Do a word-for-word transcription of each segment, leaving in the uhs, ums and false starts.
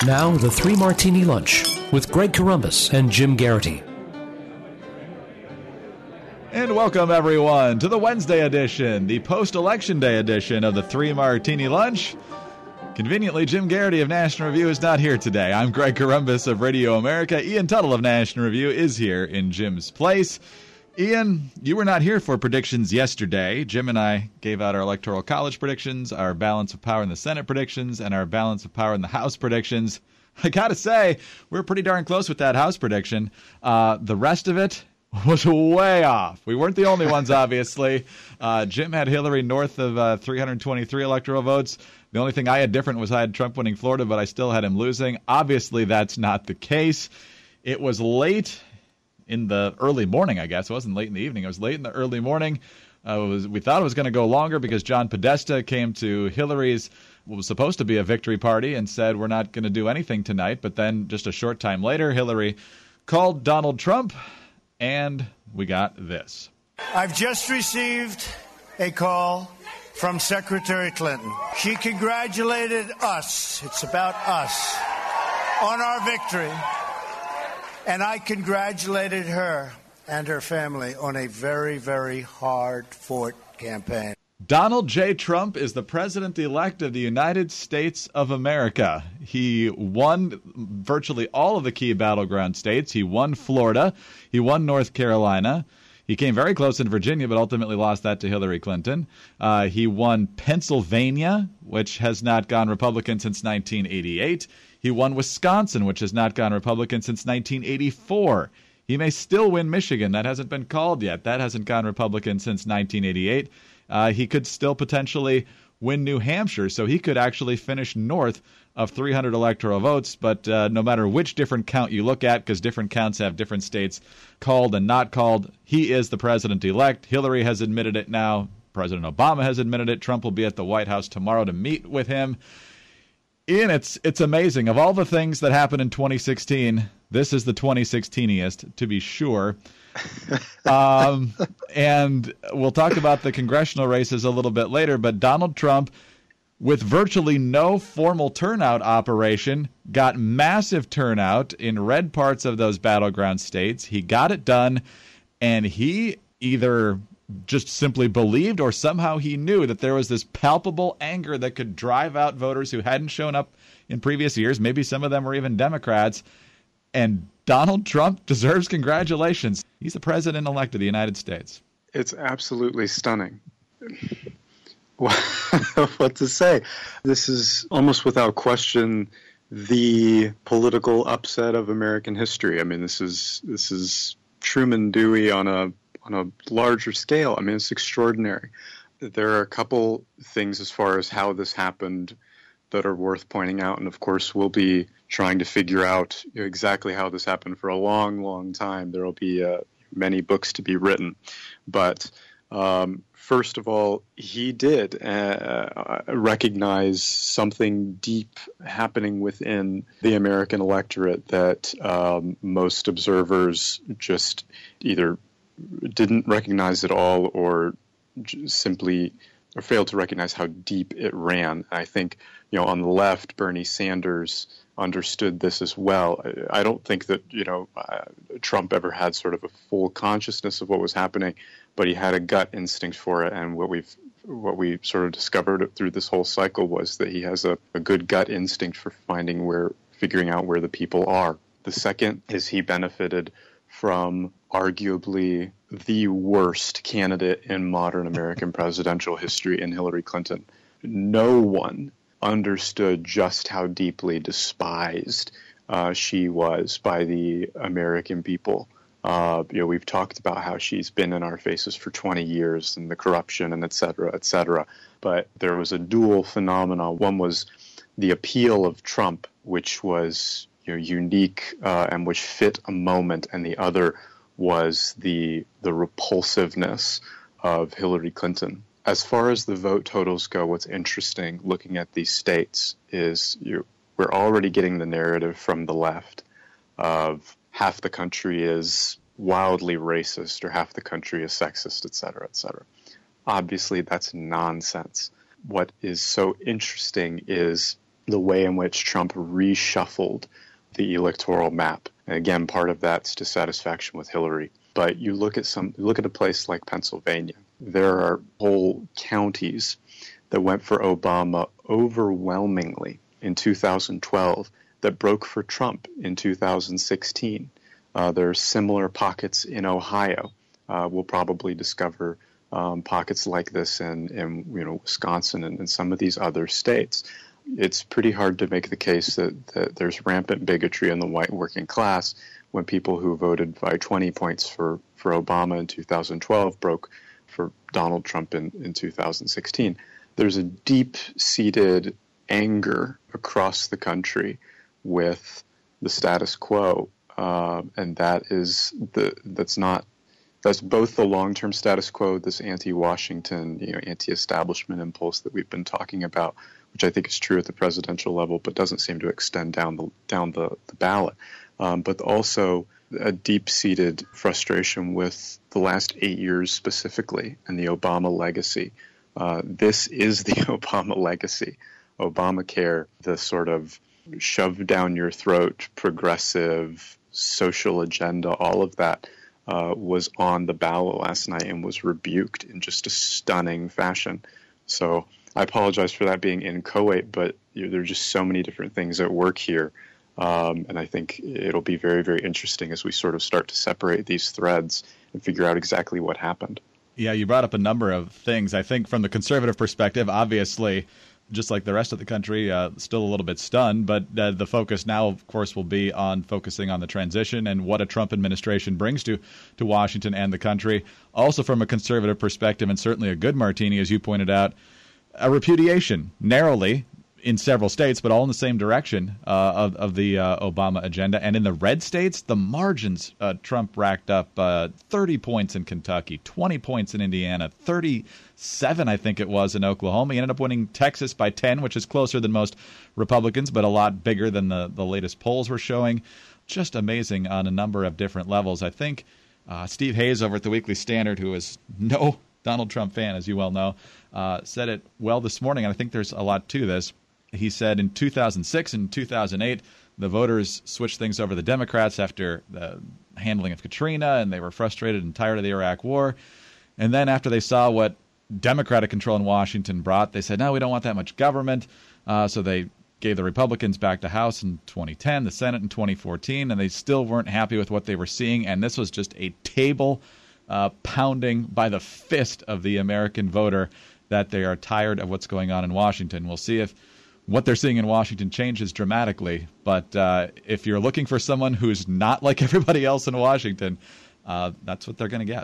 Now, the Three Martini Lunch with Greg Corombos and Jim Garrity. And welcome, everyone, to the Wednesday edition, the post-election day edition of the Three Martini Lunch. Conveniently, Jim Garrity of National Review is not here today. I'm Greg Corombos of Radio America. Ian Tuttle of National Review is here in Jim's place. Ian, you were not here for predictions yesterday. Jim and I gave out our Electoral College predictions, our balance of power in the Senate predictions, and our balance of power in the House predictions. I gotta say, we we're pretty darn close with that House prediction. Uh, the rest of it was way off. We weren't the only ones, obviously. Uh, Jim had Hillary north of uh, three hundred twenty-three electoral votes. The only thing I had different was I had Trump winning Florida, but I still had him losing. Obviously, that's not the case. It was late in the early morning, I guess. It wasn't late in the evening. It was late in the early morning. Uh, it was, we thought it was going to go longer because John Podesta came to Hillary's, what was supposed to be a victory party, and said, we're not going to do anything tonight. But then just a short time later, Hillary called Donald Trump, and we got this. I've just received a call from Secretary Clinton. She congratulated us, it's about us, on our victory. And I congratulated her and her family on a very, very hard-fought campaign. Donald J. Trump is the president-elect of the United States of America. He won virtually all of the key battleground states. He won Florida. He won North Carolina. He came very close in Virginia, but ultimately lost that to Hillary Clinton. Uh, he won Pennsylvania, which has not gone Republican since nineteen eighty-eight. He won Wisconsin, which has not gone Republican since nineteen eighty-four. He may still win Michigan. That hasn't been called yet. That hasn't gone Republican since nineteen eighty-eight. Uh, he could still potentially win New Hampshire, so he could actually finish north of three hundred electoral votes. But uh, no matter which different count you look at, because different counts have different states called and not called, he is the president-elect. Hillary has admitted it now. President Obama has admitted it. Trump will be at the White House tomorrow to meet with him. Ian, it's it's amazing. Of all the things that happened in twenty sixteen, this is the twenty sixteeniest, to be sure. um, and we'll talk about the congressional races a little bit later, but Donald Trump, with virtually no formal turnout operation, got massive turnout in red parts of those battleground states. He got it done, and he either just simply believed or somehow he knew that there was this palpable anger that could drive out voters who hadn't shown up in previous years. Maybe some of them were even Democrats. And Donald Trump deserves congratulations. He's the president-elect of the United States. It's absolutely stunning. What to say? This is almost without question the political upset of American history. I mean, this is this is Truman Dewey on a on a larger scale. I mean, it's extraordinary. There are a couple things as far as how this happened that are worth pointing out, and of course we'll be trying to figure out you know, exactly how this happened for a long, long time. There will be uh, many books to be written. But um, first of all, he did uh, recognize something deep happening within the American electorate that um, most observers just either didn't recognize at all or simply or failed to recognize how deep it ran. I think, you know, on the left, Bernie Sanders understood this as well. I don't think that, you know, uh, Trump ever had sort of a full consciousness of what was happening, but he had a gut instinct for it. And what we've what we sort of discovered through this whole cycle was that he has a, a good gut instinct for finding where, figuring out where the people are. The second is he benefited from arguably the worst candidate in modern American presidential history in Hillary Clinton. No one understood just how deeply despised uh, she was by the American people. Uh, you know, we've talked about how she's been in our faces for twenty years and the corruption and et cetera, et cetera. But there was a dual phenomenon. One was the appeal of Trump, which was you know, unique uh, and which fit a moment, and the other was the the repulsiveness of Hillary Clinton. As far as the vote totals go, what's interesting looking at these states is you, we're already getting the narrative from the left of half the country is wildly racist or half the country is sexist, et cetera, et cetera. Obviously, that's nonsense. What is so interesting is the way in which Trump reshuffled the electoral map. And again, part of that's dissatisfaction with Hillary. But you look at some, look at a place like Pennsylvania. There are whole counties that went for Obama overwhelmingly in two thousand twelve that broke for Trump in two thousand sixteen. Uh, there are similar pockets in Ohio. Uh, we'll probably discover um, pockets like this in, in you know, Wisconsin and in some of these other states. It's pretty hard to make the case that, that there's rampant bigotry in the white working class when people who voted by twenty points for, for Obama in two thousand twelve broke for Donald Trump in, in two thousand sixteen. There's a deep-seated anger across the country with the status quo, uh, and that is the that's not that's both the long-term status quo, this anti-Washington, you know, anti-establishment impulse that we've been talking about, which I think is true at the presidential level, but doesn't seem to extend down the down the, the ballot. Um, but also a deep-seated frustration with the last eight years specifically and the Obama legacy. Uh, this is the Obama legacy. Obamacare, the sort of shove down your throat, progressive, social agenda, all of that uh, was on the ballot last night and was rebuked in just a stunning fashion. So I apologize for that being inchoate, but you know, there are just so many different things at work here. Um, and I think it'll be very, very interesting as we sort of start to separate these threads and figure out exactly what happened. Yeah, you brought up a number of things. I think from the conservative perspective, obviously, just like the rest of the country, uh, still a little bit stunned. But uh, the focus now, of course, will be on focusing on the transition and what a Trump administration brings to, to Washington and the country. Also from a conservative perspective, and certainly a good martini, as you pointed out, a repudiation, narrowly, in several states, but all in the same direction uh, of, of the uh, Obama agenda. And in the red states, the margins, uh, Trump racked up uh, thirty points in Kentucky, twenty points in Indiana, thirty-seven, I think it was, in Oklahoma. He ended up winning Texas by ten, which is closer than most Republicans, but a lot bigger than the, the latest polls were showing. Just amazing on a number of different levels. I think uh, Steve Hayes over at the Weekly Standard, who is no Donald Trump fan, as you well know, uh, said it well this morning, and I think there's a lot to this. He said in two thousand six and two thousand eight, the voters switched things over to the Democrats after the handling of Katrina, and they were frustrated and tired of the Iraq War. And then after they saw what Democratic control in Washington brought, they said, no, we don't want that much government. Uh, so they gave the Republicans back the House in twenty ten, the Senate in twenty fourteen, and they still weren't happy with what they were seeing. And this was just a table uh, pounding by the fist of the American voter that they are tired of what's going on in Washington. We'll see if what they're seeing in Washington changes dramatically. But uh, if you're looking for someone who's not like everybody else in Washington, uh, that's what they're going to get.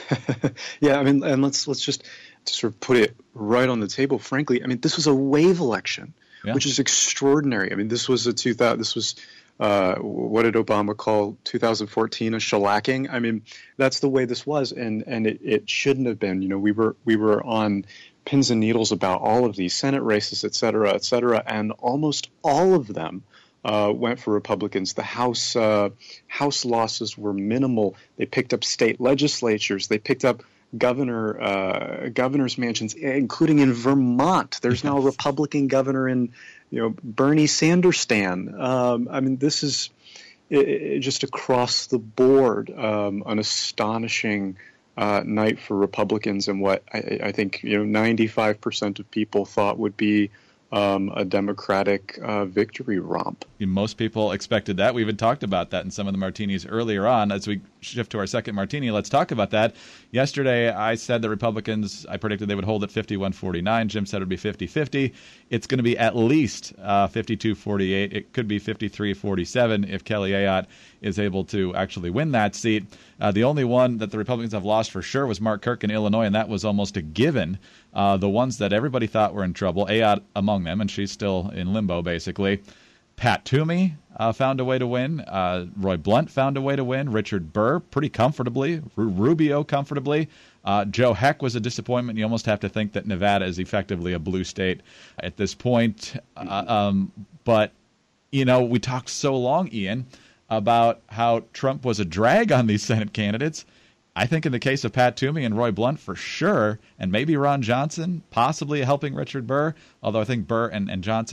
Yeah, I mean, and let's let's just to sort of put it right on the table. Frankly, I mean, this was a wave election, yeah. which is extraordinary. I mean, this was a two thousand. This was uh, what did Obama call two thousand fourteen a shellacking? I mean, that's the way this was, and and it, it shouldn't have been. You know, we were we were on pins and needles about all of these Senate races, et cetera, et cetera, and almost all of them uh, went for Republicans. The House uh, House losses were minimal. They picked up state legislatures. They picked up governor uh, governor's mansions, including in Vermont. There's now a Republican governor in, you know, Bernie Sanderstan. Um, I mean, this is it, it, just across the board um, an astonishing Uh, night for Republicans, and what I, I think you know ninety-five percent of people thought would be um, a Democratic uh, victory romp. Most people expected that. We even talked about that in some of the martinis earlier on. As we shift to our second martini, let's talk about that. Yesterday, I said the Republicans, I predicted they would hold at fifty-one forty-nine. Jim said it would be fifty-fifty. It's going to be at least uh, fifty-two forty-eight. It could be fifty-three forty-seven if Kelly Ayotte is able to actually win that seat. Uh, the only one that the Republicans have lost for sure was Mark Kirk in Illinois, and that was almost a given. Uh, the ones that everybody thought were in trouble, Ayotte among them, and she's still in limbo, basically. Pat Toomey uh, found a way to win. Uh, Roy Blunt found a way to win. Richard Burr pretty comfortably. R- Rubio comfortably. Uh, Joe Heck was a disappointment. You almost have to think that Nevada is effectively a blue state at this point. Uh, um, but, you know, we talked so long, Ian, about how Trump was a drag on these Senate candidates. I think in the case of Pat Toomey and Roy Blunt for sure, and maybe Ron Johnson, possibly helping Richard Burr, although I think Burr and, and Johnson out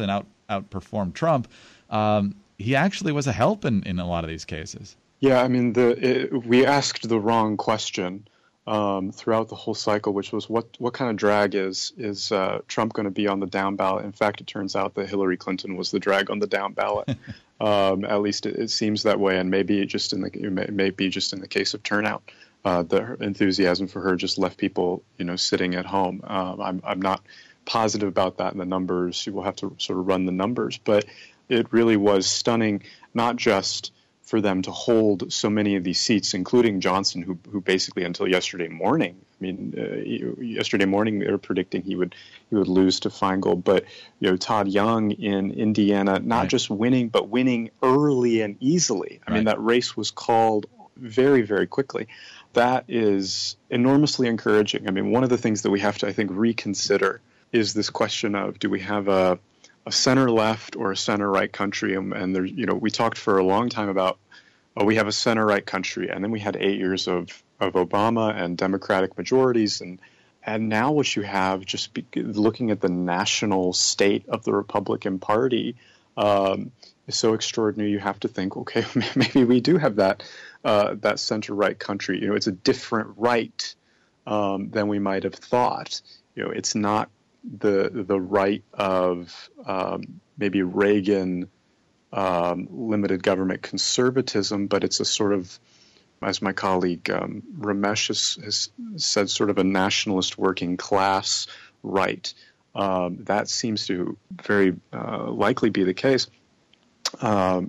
outperformed Trump, um, he actually was a help in, in a lot of these cases. Yeah, I mean, the it, we asked the wrong question um, throughout the whole cycle, which was what what kind of drag is is uh, Trump going to be on the down ballot? In fact, it turns out that Hillary Clinton was the drag on the down ballot. um, at least it, it seems that way, and maybe just in the it may, may be just in the case of turnout, uh, the enthusiasm for her just left people, you know, sitting at home. Um, I'm I'm not positive about that in the numbers. You will have to sort of run the numbers, but it really was stunning, not just for them to hold so many of these seats, including Johnson, who who basically until yesterday morning, I mean, uh, yesterday morning they were predicting he would he would lose to Feingold, but you know Todd Young in Indiana, not right. just winning, but winning early and easily. I right. mean, that race was called very, very quickly. That is enormously encouraging. I mean, one of the things that we have to, I think, reconsider is this question of, do we have a a center left or a center right country? And, and there, you know, we talked for a long time about, oh, we have a center right country, and then we had eight years of, of Obama and Democratic majorities, and and now what you have, just be, looking at the national state of the Republican Party, um, is so extraordinary. You have to think, okay, maybe we do have that uh, that center right country. You know, it's a different right um, than we might have thought. You know, it's not the the right of um, maybe Reagan um, limited government conservatism, but it's a sort of, as my colleague um, Ramesh has, has said, sort of a nationalist working class right. Um, that seems to very uh, likely be the case. Um,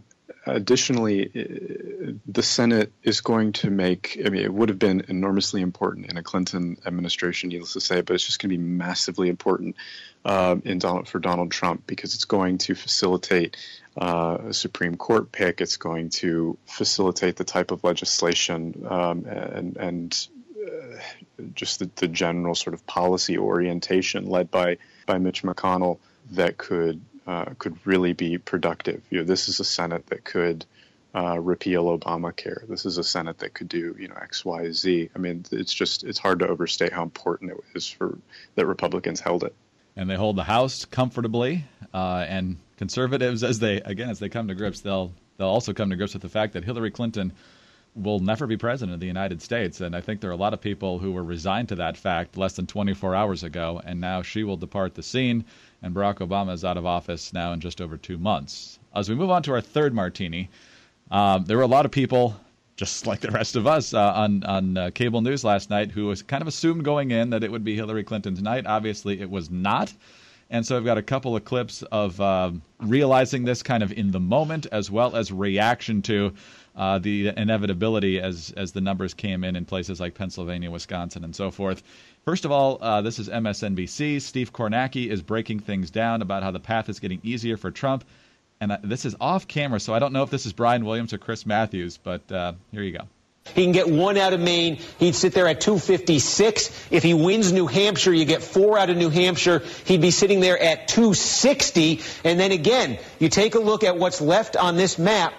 additionally, the Senate is going to make, I mean, it would have been enormously important in a Clinton administration, needless to say, but it's just going to be massively important um, in Donald, for Donald Trump, because it's going to facilitate uh, a Supreme Court pick. It's going to facilitate the type of legislation um, and, and uh, just the, the general sort of policy orientation led by, by Mitch McConnell that could Uh, could really be productive. You know, this is a Senate that could uh, repeal Obamacare. This is a Senate that could do, you know, X, Y, Z. I mean, it's just, it's hard to overstate how important it is for that Republicans held it. And they hold the House comfortably. Uh, and conservatives, as they again as they come to grips, they'll they'll also come to grips with the fact that Hillary Clinton will never be president of the United States. And I think there are a lot of people who were resigned to that fact less than twenty-four hours ago, and now she will depart the scene, and Barack Obama is out of office now in just over two months. As we move on to our third martini, um, there were a lot of people, just like the rest of us, uh, on, on uh, cable news last night who was kind of assumed going in that it would be Hillary Clinton tonight. Obviously, it was not. And so I've got a couple of clips of uh, realizing this kind of in the moment, as well as reaction to uh, the inevitability as as the numbers came in in places like Pennsylvania, Wisconsin, and so forth. First of all, uh, this is M S N B C. Steve Kornacki is breaking things down about how the path is getting easier for Trump. And uh, this is off camera, so I don't know if this is Brian Williams or Chris Matthews, but uh, here you go. He can get one out of Maine. He'd sit there at two fifty-six. If he wins New Hampshire, you get four out of New Hampshire. He'd be sitting there at two sixty. And then again, you take a look at what's left on this map,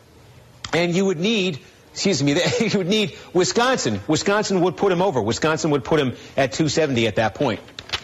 and you would need, excuse me, you would need Wisconsin. Wisconsin would put him over. Wisconsin would put him at two seventy at that point.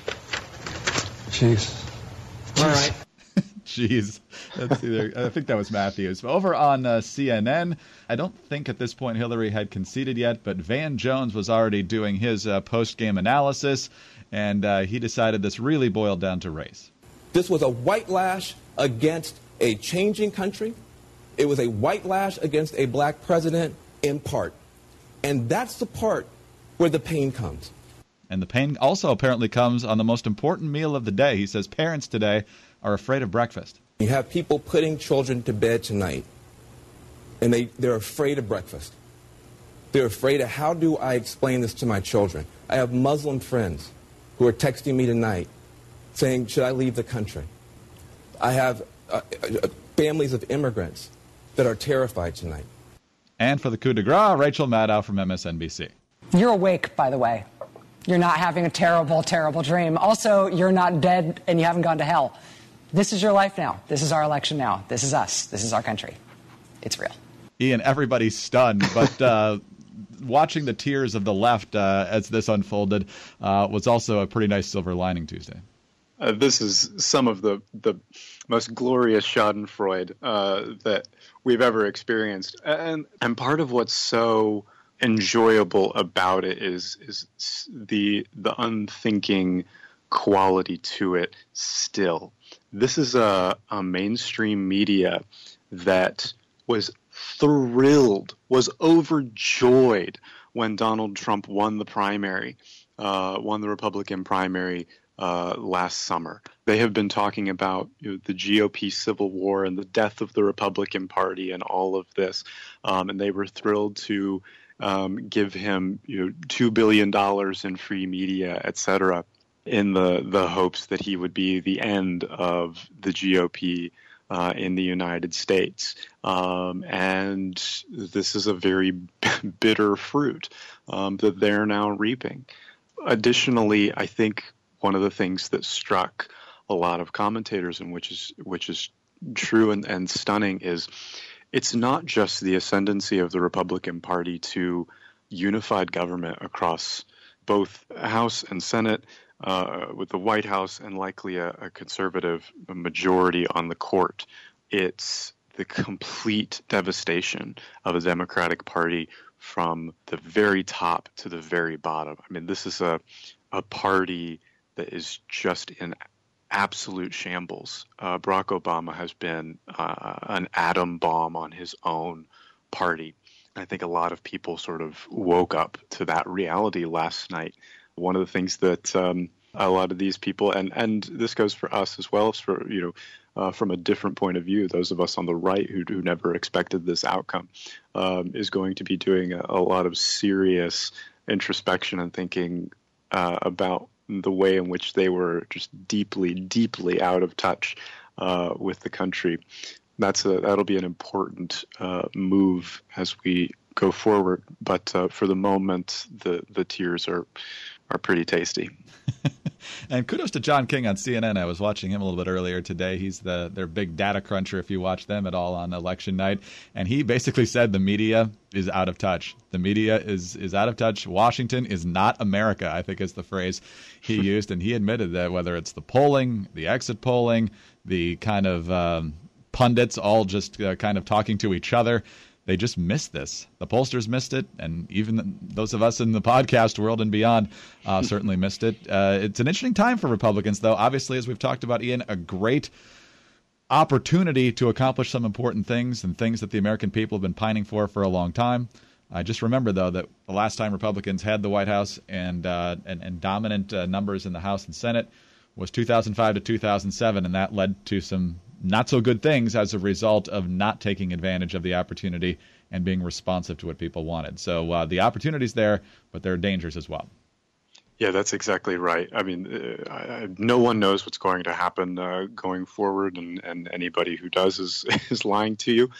Jeez. All right. Jeez. That's either, I think that was Matthews. Over on uh, C N N, I don't think at this point Hillary had conceded yet, but Van Jones was already doing his uh, post-game analysis, and uh, he decided this really boiled down to race. This was a white lash against a changing country. It was a white lash against a black president in part. And that's the part where the pain comes. And the pain also apparently comes on the most important meal of the day. He says parents today are afraid of breakfast. You have people putting children to bed tonight, and they, they're afraid of breakfast. They're afraid of, how do I explain this to my children? I have Muslim friends who are texting me tonight saying, should I leave the country? I have uh, uh, families of immigrants that are terrified tonight. And for the coup de grace, Rachel Maddow from M S N B C. You're awake, by the way. You're not having a terrible, terrible dream. Also, you're not dead and you haven't gone to hell. This is your life now. This is our election now. This is us. This is our country. It's real. Ian, everybody's stunned, but uh, watching the tears of the left uh, as this unfolded uh, was also a pretty nice silver lining Tuesday. Uh, this is some of the, the most glorious Schadenfreude uh, that we've ever experienced. And and part of what's so enjoyable about it is is the the unthinking quality to it still. This is a, a mainstream media that was thrilled, was overjoyed when Donald Trump won the primary, uh, won the Republican primary uh, last summer. They have been talking about you know, the G O P civil war and the death of the Republican Party and all of this, um, and they were thrilled to um, give him you know, two billion dollars in free media, et cetera, in the, the hopes that he would be the end of the G O P uh, in the United States. Um, and this is a very bitter fruit um, that they're now reaping. Additionally, I think one of the things that struck a lot of commentators, and which is which is true and, and stunning, is it's not just the ascendancy of the Republican Party to unified government across both House and Senate, uh, with the White House and likely a, a conservative majority on the court. It's the complete devastation of the Democratic Party from the very top to the very bottom. I mean, this is a a party that is just in absolute shambles. Uh, Barack Obama has been uh, an atom bomb on his own party. I think a lot of people sort of woke up to that reality last night. One of the things that um, a lot of these people, and, and this goes for us as well, as for, you know, uh, from a different point of view, those of us on the right who, who never expected this outcome, um, is going to be doing a, a lot of serious introspection and thinking uh, about the way in which they were just deeply, deeply out of touch uh, with the country. That's a, that'll be an important uh, move as we go forward. But uh, for the moment, the, the tears are are pretty tasty. And kudos to John King on C N N. I was watching him a little bit earlier today. He's the their big data cruncher, if you watch them at all on election night. And he basically said the media is out of touch. The media is, is out of touch. Washington is not America, I think is the phrase he used. And he admitted that whether it's the polling, the exit polling, the kind of um, pundits all just uh, kind of talking to each other, they just missed this. The pollsters missed it, and even those of us in the podcast world and beyond uh, certainly missed it. Uh, it's an interesting time for Republicans, though. Obviously, as we've talked about, Ian, a great opportunity to accomplish some important things and things that the American people have been pining for for a long time. I just remember, though, that the last time Republicans had the White House and uh, and, and dominant uh, numbers in the House and Senate was two thousand five to two thousand seven, and that led to some not so good things as a result of not taking advantage of the opportunity and being responsive to what people wanted. So uh, the opportunity's there, but there are dangers as well. Yeah, that's exactly right. I mean, uh, I, no one knows what's going to happen uh, going forward, and, and anybody who does is, is lying to you.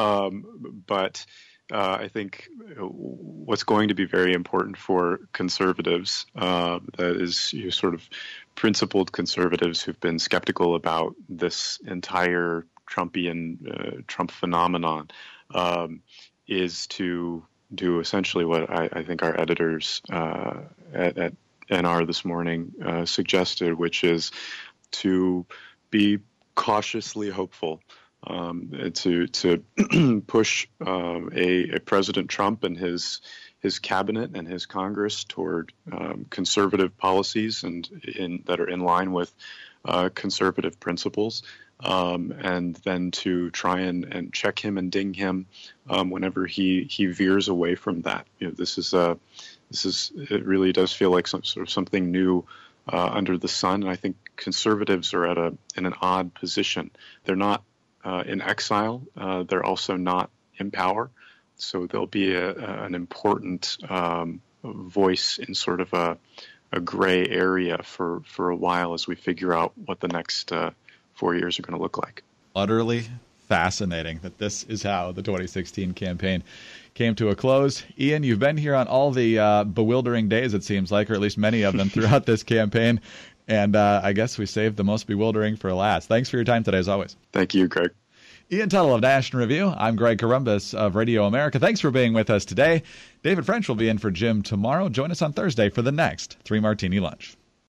Um, but uh, I think what's going to be very important for conservatives, uh, that is you know, sort of principled conservatives who've been skeptical about this entire Trumpian uh, Trump phenomenon, um, is to do essentially what I, I think our editors uh, at, at N R this morning uh, suggested, which is to be cautiously hopeful, um, to to push um, a, a President Trump and his his cabinet and his Congress toward um, conservative policies and in, that are in line with uh, conservative principles, um, and then to try and, and check him and ding him um, whenever he, he veers away from that. You know, this is a this is it really does feel like some sort of something new uh, under the sun, and I think conservatives are at a in an odd position. They're not uh, in exile. Uh, they're also not in power. So there'll be a, a, an important um, voice in sort of a, a gray area for, for a while as we figure out what the next uh, four years are going to look like. Utterly fascinating that this is how the twenty sixteen campaign came to a close. Ian, you've been here on all the uh, bewildering days, it seems like, or at least many of them throughout this campaign. And uh, I guess we saved the most bewildering for last. Thanks for your time today, as always. Thank you, Greg. Ian Tuttle of National Review. I'm Greg Corombos of Radio America. Thanks for being with us today. David French will be in for Jim tomorrow. Join us on Thursday for the next Three Martini Lunch.